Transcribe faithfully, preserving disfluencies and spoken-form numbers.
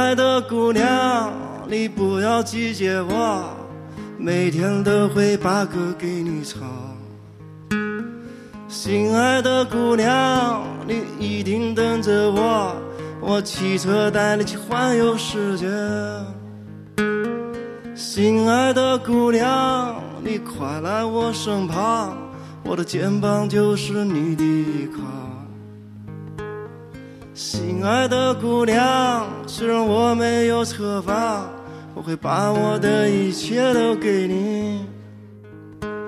爱的姑娘，你不要拒绝我，每天都会把歌给你唱。心爱的姑娘，你一定等着我，我骑车带你去环游世界。心爱的姑娘，你快来我身旁，我的肩膀就是你的依靠。心爱的姑娘，虽然我没有车房，我会把我的一切都给你。